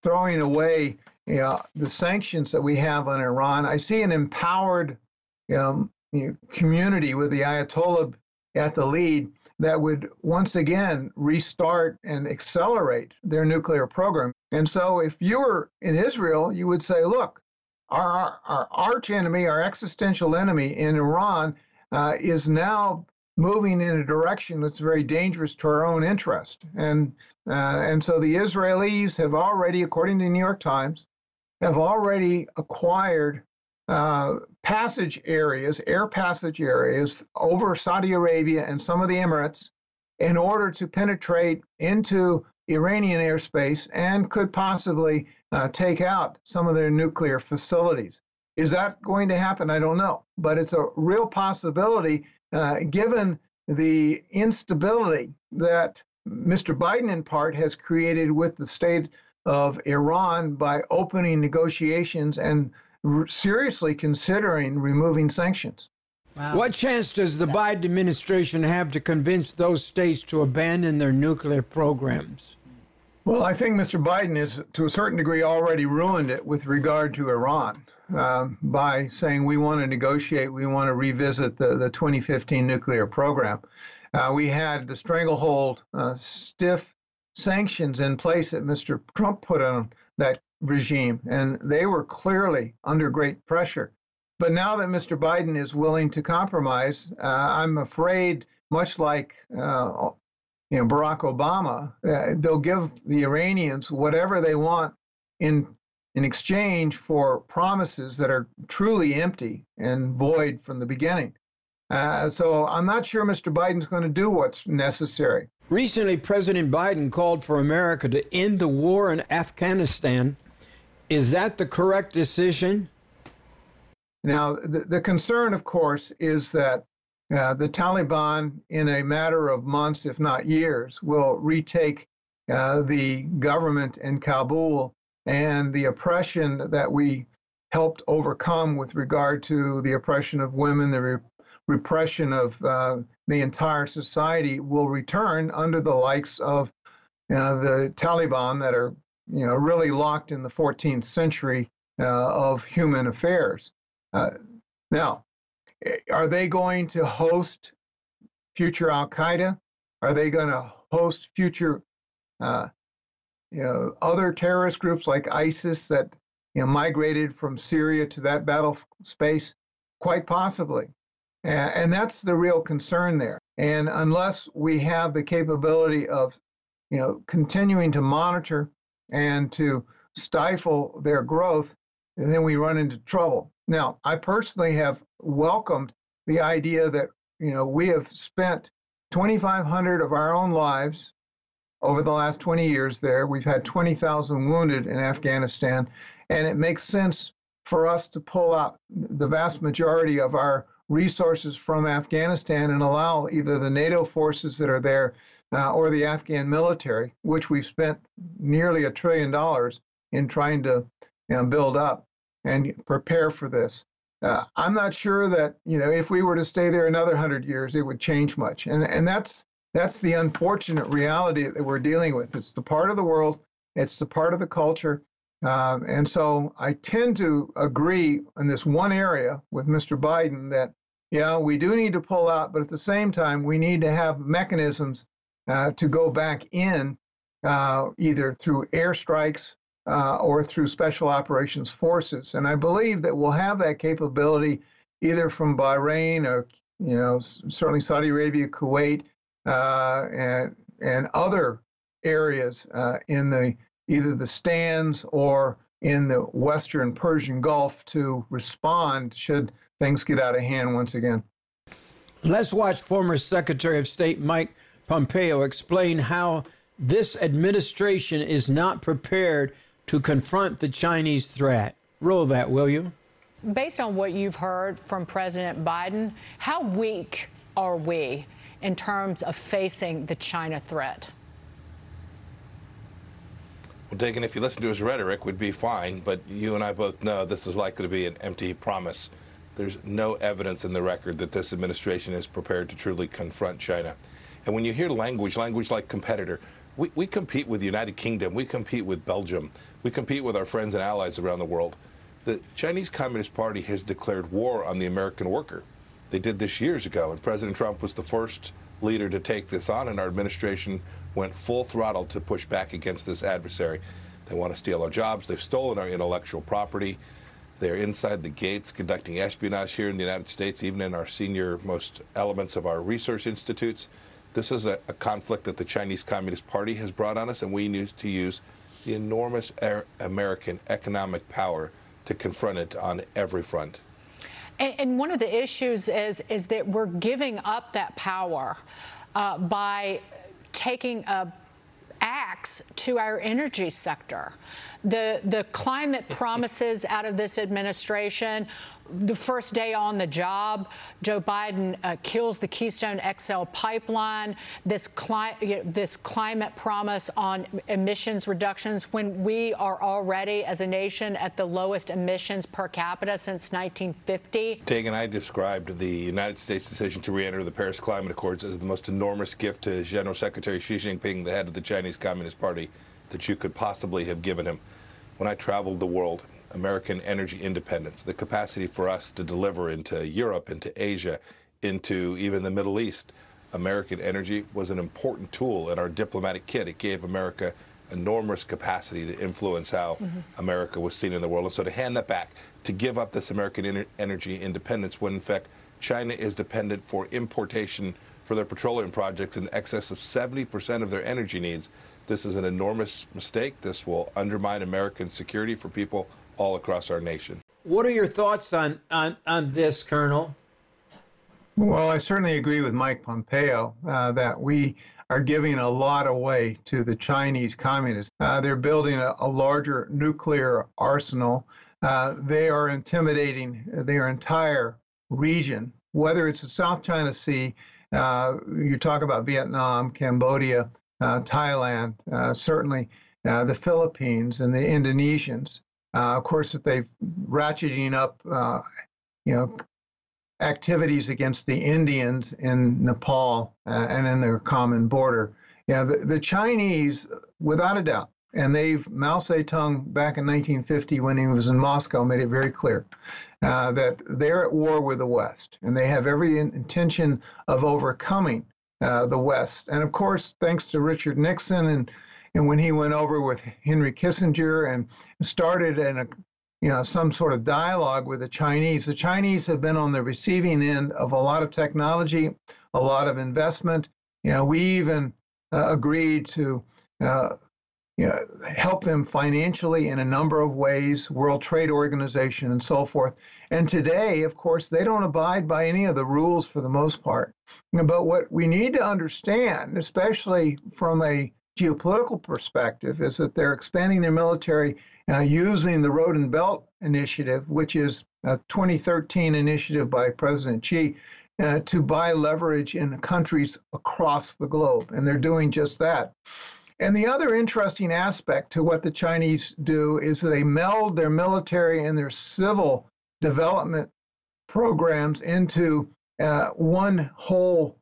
throwing away you know, the sanctions that we have on Iran. I see an empowered you know, you know, community with the Ayatollah at the lead that would once again restart and accelerate their nuclear program. And so if you were in Israel, you would say, look, our, our, our arch enemy, our existential enemy in Iran uh, is now moving in a direction that's very dangerous to our own interest. And, uh, and so the Israelis have already, according to the New York Times, have already acquired uh, passage areas, air passage areas over Saudi Arabia and some of the Emirates in order to penetrate into Iranian airspace and could possibly uh, take out some of their nuclear facilities. Is that going to happen? I don't know. But it's a real possibility uh, given the instability that Mister Biden, in part, has created with the state of Iran by opening negotiations and r- seriously considering removing sanctions. Wow. What chance does the Biden administration have to convince those states to abandon their nuclear programs? Well, I think Mister Biden has, to a certain degree, already ruined it with regard to Iran uh, by saying we want to negotiate, we want to revisit the, the twenty fifteen nuclear program. Uh, we had the stranglehold, uh, stiff sanctions in place that Mister Trump put on that regime, and they were clearly under great pressure. But now that Mister Biden is willing to compromise, uh, I'm afraid, much like uh, you know Barack Obama, uh, they'll give the Iranians whatever they want in in exchange for promises that are truly empty and void from the beginning. Uh, so I'm not sure Mister Biden's going to do what's necessary. Recently, President Biden called for America to end the war in Afghanistan. Is that the correct decision? Now, the, the concern, of course, is that uh, the Taliban, in a matter of months, if not years, will retake uh, the government in Kabul, and the oppression that we helped overcome with regard to the oppression of women, the re- repression of uh, the entire society will return under the likes of uh, the Taliban that are, you know, really locked in the fourteenth century uh, of human affairs. Uh, now, are they going to host future Al-Qaeda? Are they going to host future, uh, you know, other terrorist groups like ISIS that, you know, migrated from Syria to that battle space? Quite possibly. And, and that's the real concern there. And unless we have the capability of, you know, continuing to monitor and to stifle their growth, then we run into trouble. Now, I personally have welcomed the idea that, you know, we have spent twenty-five hundred of our own lives over the last twenty years there. We've had twenty thousand wounded in Afghanistan, and it makes sense for us to pull out the vast majority of our resources from Afghanistan and allow either the NATO forces that are there uh, or the Afghan military, which we've spent nearly a trillion dollars in trying to you know, build up and prepare for this. Uh, I'm not sure that, you know, if we were to stay there another hundred years, it would change much. And and that's that's the unfortunate reality that we're dealing with. It's the part of the world, it's the part of the culture. Uh, and so I tend to agree in this one area with Mister Biden that, yeah, we do need to pull out, but at the same time, we need to have mechanisms uh, to go back in, uh, either through airstrikes uh, or through special operations forces. And I believe that we'll have that capability either from Bahrain or, you know, certainly Saudi Arabia, Kuwait, uh, and, and other areas uh, in the either the stands or in the Western Persian Gulf to respond should things get out of hand once again. Let's watch former Secretary of State Mike Pompeo explain how this administration is not prepared to confront the Chinese threat. Roll that, will you? Based on what you've heard from President Biden, how weak are we in terms of facing the China threat? Well, Dagan, if you listen to his rhetoric, we'd be fine, but you and I both know this is likely to be an empty promise. There's no evidence in the record that this administration is prepared to truly confront China. And when you hear language, language like competitor, we, we compete with the United Kingdom, we compete with Belgium, We compete with our friends and allies around the world. The Chinese Communist Party has declared war on the American worker. They did this years ago, and President Trump was the first leader to take this on, and our administration went full throttle to push back against this adversary. They want to steal our jobs. They've stolen our intellectual property. They're inside the gates conducting espionage here in the United States, even in our senior most elements of our research institutes. This is a, a conflict that the Chinese Communist Party has brought on us, and we need to use the enormous er- American economic power to confront it on every front. And, and one of the issues is, is that we're giving up that power uh, by taking a axe to our energy sector. The, the climate promises out of this administration, the first day on the job, Joe Biden uh, kills the Keystone X L pipeline, this, cli- this climate promise on emissions reductions when we are already, as a nation, at the lowest emissions per capita since nineteen fifty. Tegan, I described the United States decision to re-enter the Paris Climate Accords as the most enormous gift to General Secretary Xi Jinping, the head of the Chinese Communist Party, that you could possibly have given him. When I traveled the world, American energy independence, the capacity for us to deliver into Europe, into Asia, into even the Middle East. American energy was an important tool in our diplomatic kit. It gave America enormous capacity to influence how mm-hmm. America was seen in the world. And so to hand that back, to give up this American en- energy independence, when in fact China is dependent for importation for their petroleum projects in excess of seventy percent of their energy needs, this is an enormous mistake. This will undermine American security for people all across our nation. What are your thoughts on, on, on this, Colonel? Well, I certainly agree with Mike Pompeo uh, that we are giving a lot away to the Chinese communists. Uh, they're building a, a larger nuclear arsenal. Uh, they are intimidating their entire region, whether it's the South China Sea, uh, you talk about Vietnam, Cambodia, uh, Thailand, uh, certainly uh, the Philippines and the Indonesians. Uh, of course, that they've ratcheting up, uh, you know, activities against the Indians in Nepal uh, and in their common border. Yeah, the, the Chinese, without a doubt, and they've, Mao Zedong back in nineteen fifty when he was in Moscow made it very clear uh, that they're at war with the West, and they have every in, intention of overcoming uh, the West. And of course, thanks to Richard Nixon and And when he went over with Henry Kissinger and started in a, you know, some sort of dialogue with the Chinese, the Chinese have been on the receiving end of a lot of technology, a lot of investment. You know, we even uh, agreed to, uh, you know, help them financially in a number of ways, World Trade Organization and so forth. And today, of course, they don't abide by any of the rules for the most part. But what we need to understand, especially from a geopolitical perspective, is that they're expanding their military uh, using the Road and Belt Initiative, which is a twenty thirteen initiative by President Xi, uh, to buy leverage in countries across the globe. And they're doing just that. And the other interesting aspect to what the Chinese do is they meld their military and their civil development programs into uh, one whole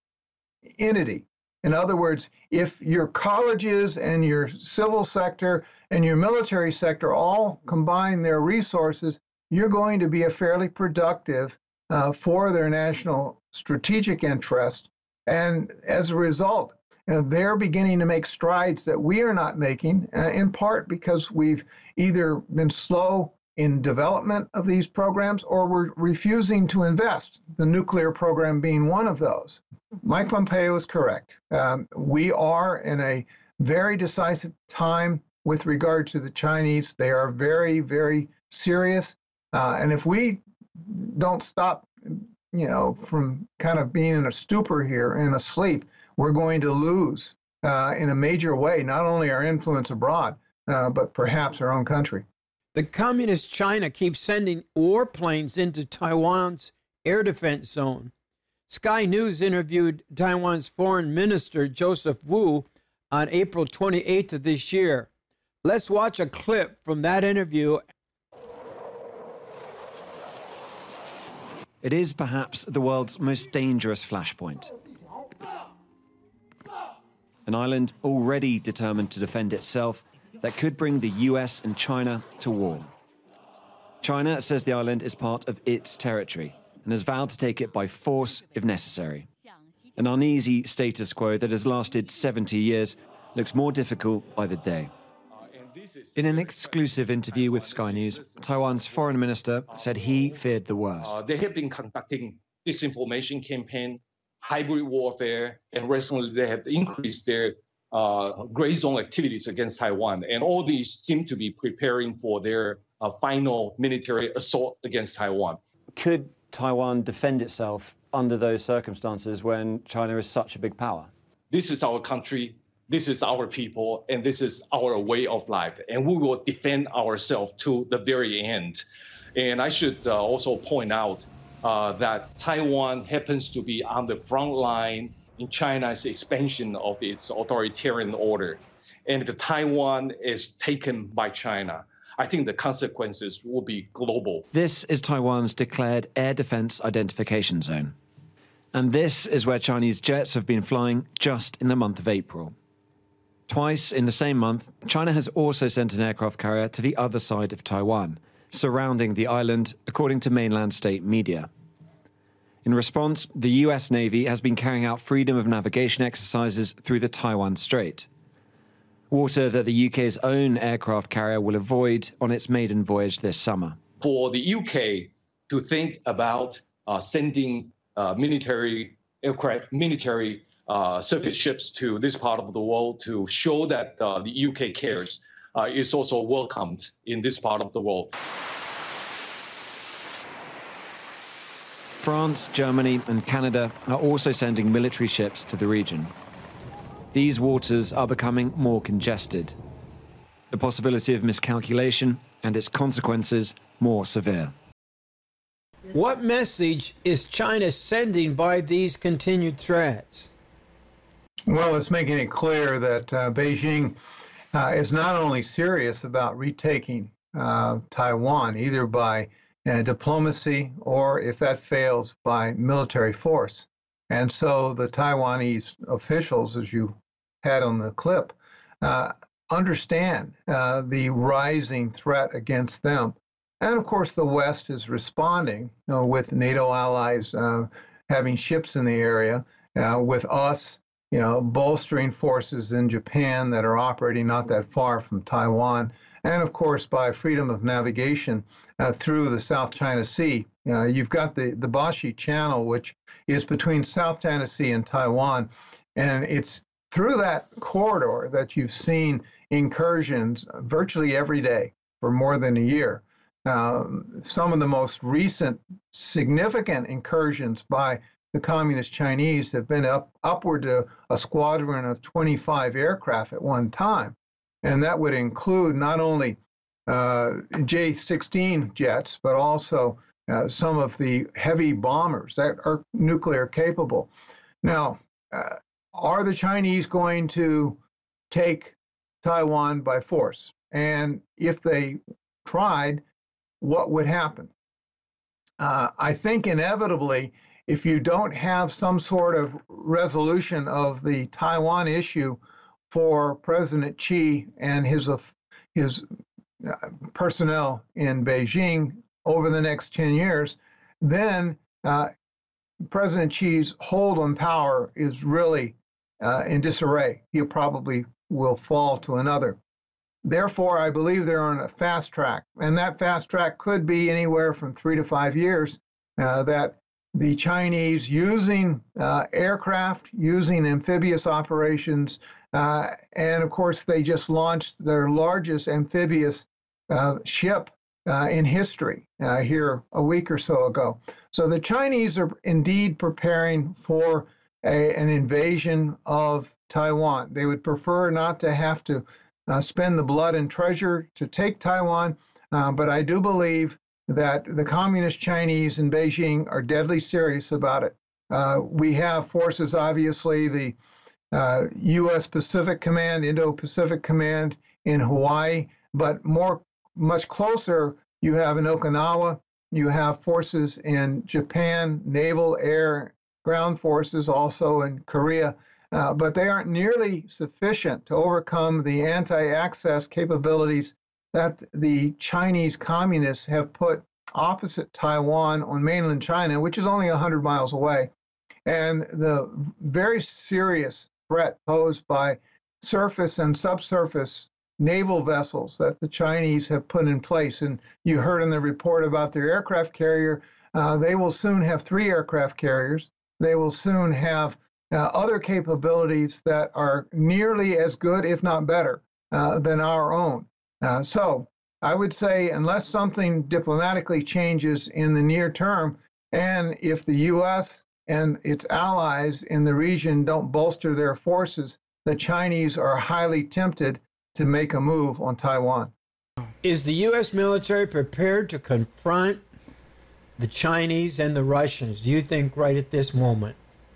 entity. In other words, if your colleges and your civil sector and your military sector all combine their resources, you're going to be a fairly productive uh, for their national strategic interest. And as a result, you know, they're beginning to make strides that we are not making, uh, in part because we've either been slow in development of these programs or we're refusing to invest, the nuclear program being one of those. Mike Pompeo is correct. Um, we are in a very decisive time with regard to the Chinese. They are very, very serious. Uh, and if we don't stop, you know, from kind of being in a stupor here and asleep, we're going to lose uh, in a major way, not only our influence abroad, uh, but perhaps our own country. The communist China keeps sending warplanes into Taiwan's air defense zone. Sky News interviewed Taiwan's Foreign Minister Joseph Wu on April twenty-eighth of this year. Let's watch a clip from that interview. It is perhaps the world's most dangerous flashpoint. An island already determined to defend itself that could bring the U S and China to war. China says the island is part of its territory and has vowed to take it by force if necessary. An uneasy status quo that has lasted seventy years looks more difficult by the day. In an exclusive interview with Sky News, Taiwan's foreign minister said he feared the worst. Uh, they have been conducting disinformation campaign, hybrid warfare, and recently they have increased their uh, gray zone activities against Taiwan. And all these seem to be preparing for their uh, final military assault against Taiwan. Could Taiwan defend itself under those circumstances when China is such a big power? This is our country, this is our people, and this is our way of life. And we will defend ourselves to the very end. And I should uh, also point out uh, that Taiwan happens to be on the front line in China's expansion of its authoritarian order. And if Taiwan is taken by China, I think the consequences will be global. This is Taiwan's declared air defense identification zone. And this is where Chinese jets have been flying just in the month of April. Twice in the same month, China has also sent an aircraft carrier to the other side of Taiwan, surrounding the island, according to mainland state media. In response, the U S Navy has been carrying out freedom of navigation exercises through the Taiwan Strait, water that the U K's own aircraft carrier will avoid on its maiden voyage this summer. For the U K to think about uh, sending uh, military aircraft, military uh, surface ships to this part of the world to show that uh, the U K cares uh, is also welcomed in this part of the world. France, Germany, and Canada are also sending military ships to the region. These waters are becoming more congested. The possibility of miscalculation and its consequences more severe. What message is China sending by these continued threats? Well, it's making it clear that uh, Beijing uh, is not only serious about retaking uh, Taiwan, either by uh, diplomacy or, if that fails, by military force. And so the Taiwanese officials, as you had on the clip, uh, understand uh, the rising threat against them. And of course, the West is responding, you know, with NATO allies uh, having ships in the area, uh, with us, you know, bolstering forces in Japan that are operating not that far from Taiwan, and of course, by freedom of navigation uh, through the South China Sea. Uh, you've got the, the Bashi Channel, which is between South China Sea and Taiwan, and it's through that corridor that you've seen incursions virtually every day for more than a year. Um, some of the most recent significant incursions by the Communist Chinese have been up upward to a squadron of twenty-five aircraft at one time. And that would include not only uh, J sixteen jets, but also uh, some of the heavy bombers that are nuclear capable. Now, uh, are the Chinese going to take Taiwan by force? And if they tried, what would happen? Uh, I think inevitably, if you don't have some sort of resolution of the Taiwan issue for President Xi and his his uh, personnel in Beijing over the next ten years, then uh, President Xi's hold on power is really uh, in disarray. He probably will fall to another. Therefore, I believe they're on a fast track, and that fast track could be anywhere from three to five years, uh, that the Chinese, using uh, aircraft, using amphibious operations, uh, and of course, they just launched their largest amphibious uh, ship uh, in history uh, here a week or so ago. So the Chinese are indeed preparing for a, an invasion of Taiwan. They would prefer not to have to uh, spend the blood and treasure to take Taiwan, uh, but I do believe that the Communist Chinese in Beijing are deadly serious about it. Uh, we have forces, obviously, the uh, U S Pacific Command, Indo-Pacific Command in Hawaii, but more, much closer, you have in Okinawa, you have forces in Japan, naval, air, ground forces, also in Korea. uh, but they aren't nearly sufficient to overcome the anti-access capabilities that the Chinese communists have put opposite Taiwan on mainland China, which is only one hundred miles away, and the very serious threat posed by surface and subsurface naval vessels that the Chinese have put in place. And you heard in the report about their aircraft carrier. Uh, they will soon have three aircraft carriers. They will soon have uh, other capabilities that are nearly as good, if not better, uh, than our own. Uh, so I would say unless something diplomatically changes in the near term, and if the U S and its allies in the region don't bolster their forces, the Chinese are highly tempted to make a move on Taiwan. Is the U S military prepared to confront the Chinese and the Russians, do you think, right at this moment?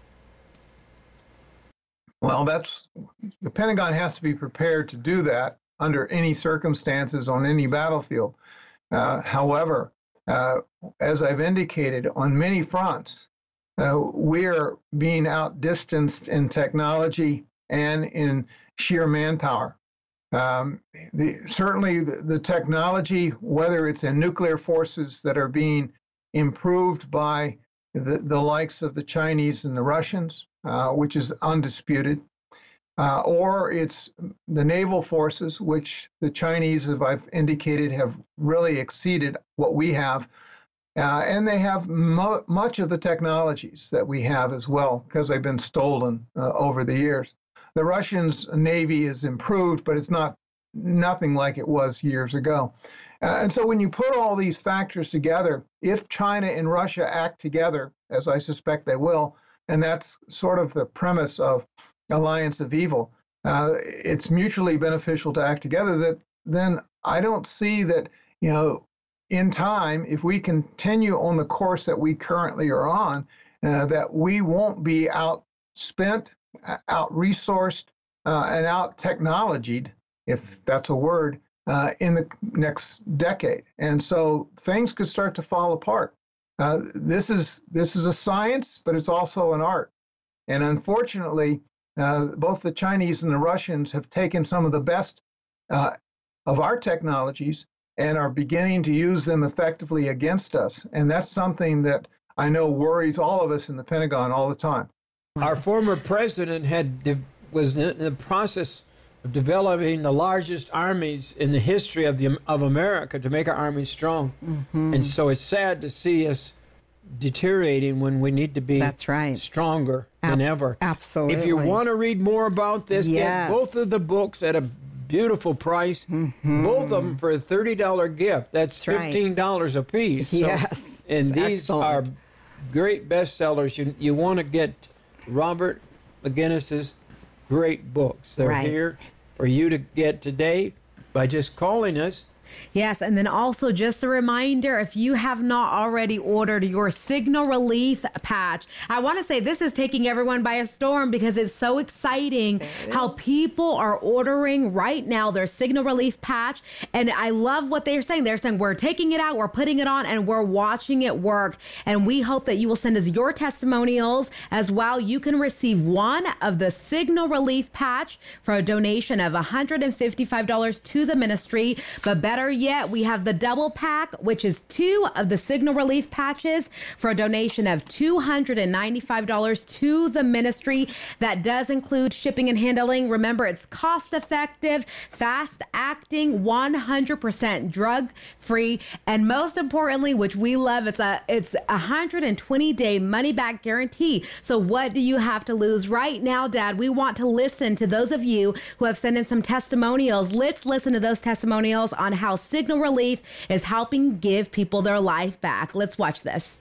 Well, that's the Pentagon has to be prepared to do that under any circumstances on any battlefield. Uh, however, uh, as I've indicated, on many fronts, uh, we're being outdistanced in technology and in sheer manpower. Um, the, certainly the, the technology, whether it's in nuclear forces that are being improved by the, the likes of the Chinese and the Russians, uh, which is undisputed, uh, or it's the naval forces, which the Chinese, as I've indicated, have really exceeded what we have. Uh, and they have mo- much of the technologies that we have as well, because they've been stolen uh, over the years. The Russians' Navy is improved, but it's not nothing like it was years ago. Uh, and so when you put all these factors together, if China and Russia act together, as I suspect they will, and that's sort of the premise of Alliance of Evil, uh, it's mutually beneficial to act together, that then I don't see that, you know, in time, if we continue on the course that we currently are on, uh, that we won't be outspent, out-resourced, uh, and out-technologied, if that's a word, uh, in the next decade. And so things could start to fall apart. Uh, this is this is a science, but it's also an art. And unfortunately, uh, both the Chinese and the Russians have taken some of the best uh, of our technologies and are beginning to use them effectively against us. And that's something that I know worries all of us in the Pentagon all the time. Our former president had de- was in the process of developing the largest armies in the history of the of America to make our army strong. Mm-hmm. And so it's sad to see us deteriorating when we need to be That's right. stronger Abs- than ever. Absolutely. If you want to read more about this, yes. get both of the books at a beautiful price. Mm-hmm. Both of them for a thirty dollars gift. That's, That's fifteen dollars right. a piece. So, yes. and these excellent. are great bestsellers. You, you want to get Robert McGinnis's great books. They're right. here for you to get today by just calling us. Yes, and then also just a reminder, if you have not already ordered your Signal Relief patch, I want to say this is taking everyone by a storm because it's so exciting how people are ordering right now their Signal Relief patch. And I love what they're saying. They're saying we're taking it out, we're putting it on, and we're watching it work. And we hope that you will send us your testimonials as well. You can receive one of the Signal Relief patch for a donation of one hundred fifty-five dollars to the ministry. But better yet, we have the double pack, which is two of the Signal Relief patches for a donation of two hundred ninety-five dollars to the ministry. That does include shipping and handling. Remember, it's cost effective, fast acting, one hundred percent drug free, and most importantly, which we love, it's a it's a one hundred twenty day money back guarantee. So what do you have to lose? Right now, Dad, we want to listen to those of you who have sent in some testimonials. Let's listen to those testimonials on how Signal Relief is helping give people their life back. Let's watch this.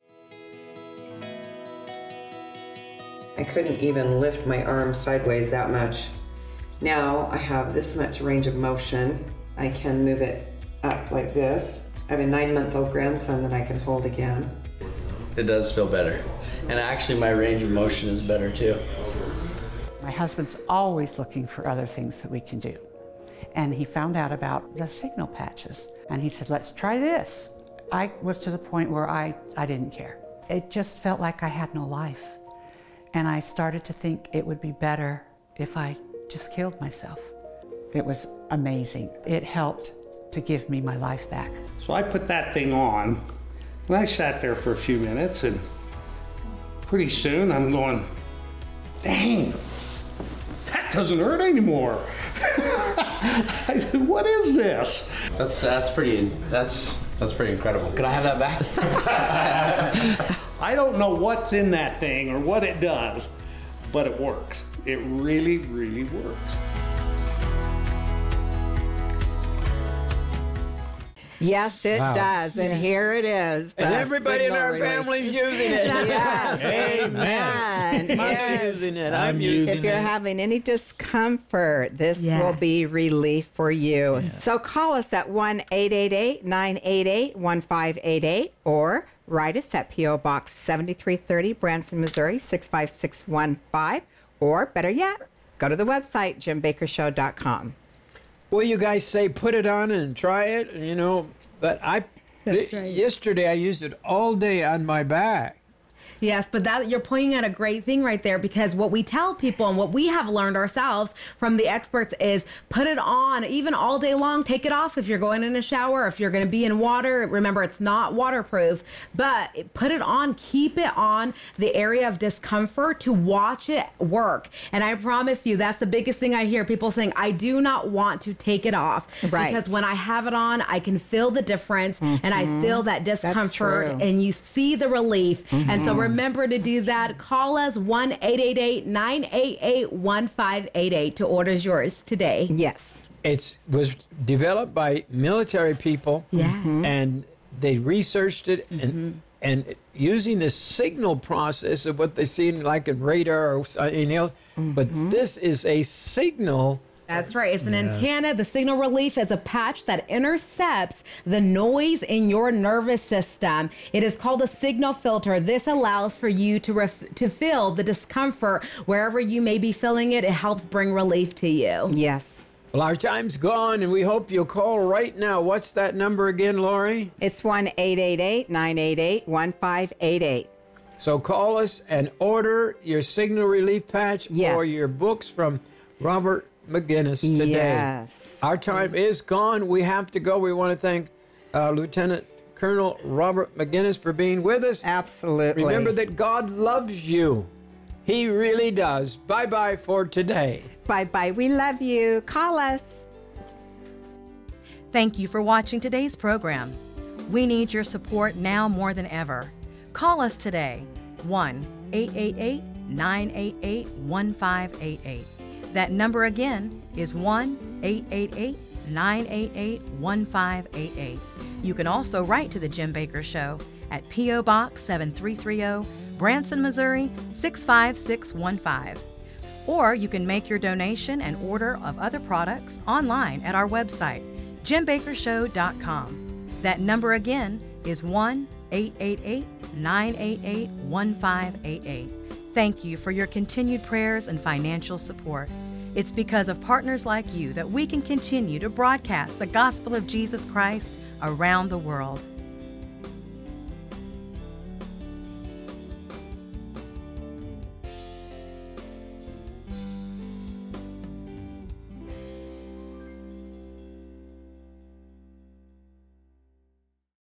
I couldn't even lift my arm sideways that much. Now I have this much range of motion. I can move it up like this. I have a nine-month-old grandson that I can hold again. It does feel better. And actually my range of motion is better too. My husband's always looking for other things that we can do. And he found out about the Signal patches. And he said, let's try this. I was to the point where I, I didn't care. It just felt like I had no life. And I started to think it would be better if I just killed myself. It was amazing. It helped to give me my life back. So I put that thing on, and I sat there for a few minutes, and pretty soon I'm going, dang, that doesn't hurt anymore. I said, what is this? That's that's pretty that's that's pretty incredible. Can I have that back? I don't know what's in that thing or what it does, but it works. It really, really works. Yes, it Wow. does. And Yeah. here it is. And the everybody in signal our relay. family's using it. Yes, amen. I'm Yes. using it. I'm using If you're it. having any discomfort, this Yes. will be relief for you. So call us at one eight eight eight, nine eight eight, one five eight eight or write us at P O Box seventy-three thirty, Branson, Missouri, six five six one five. Or better yet, go to the website, jim baker show dot com. Well, you guys say put it on and try it, you know, but I, That's right. yesterday I used it all day on my back. Yes, but that you're pointing at a great thing right there, because what we tell people and what we have learned ourselves from the experts is put it on even all day long. Take it off if you're going in a shower, if you're going to be in water. Remember, it's not waterproof, but put it on. Keep it on the area of discomfort to watch it work. And I promise you, that's the biggest thing I hear people saying, I do not want to take it off. Right. Because when I have it on, I can feel the difference and I Mhm. feel that That's discomfort true. and you see the relief. And so Mhm. remember to do that. Call us one eight eight eight, nine eight eight, one five eight eight to order yours today. Yes. It was developed by military people, Yeah. Mm-hmm. and they researched it and and using the signal process of what they see like in radar or anything else. But this is a signal. That's right. It's an Yes. antenna. The signal relief is a patch that intercepts the noise in your nervous system. It is called a signal filter. This allows for you to ref- to feel the discomfort wherever you may be feeling it. It helps bring relief to you. Yes. Well, our time's gone, and we hope you'll call right now. What's that number again, Lori? It's one eight eight eight, nine eight eight, one five eight eight. So call us and order your signal relief patch Yes. or your books from Robert McGinnis today. Yes. Our time is gone. We have to go. We want to thank uh, Lieutenant Colonel Robert McGinnis for being with us. Absolutely. Remember that God loves you. He really does. Bye-bye for today. Bye-bye. We love you. Call us. Thank you for watching today's program. We need your support now more than ever. Call us today, one eight eight eight, nine eight eight, one five eight eight. That number again is one eight eight eight, nine eight eight, one five eight eight. You can also write to The Jim Baker Show at P O Box seven three three zero, Branson, Missouri, six five six one five. Or you can make your donation and order of other products online at our website, jim baker show dot com. That number again is one eight eight eight, nine eight eight, one five eight eight. Thank you for your continued prayers and financial support. It's because of partners like you that we can continue to broadcast the gospel of Jesus Christ around the world.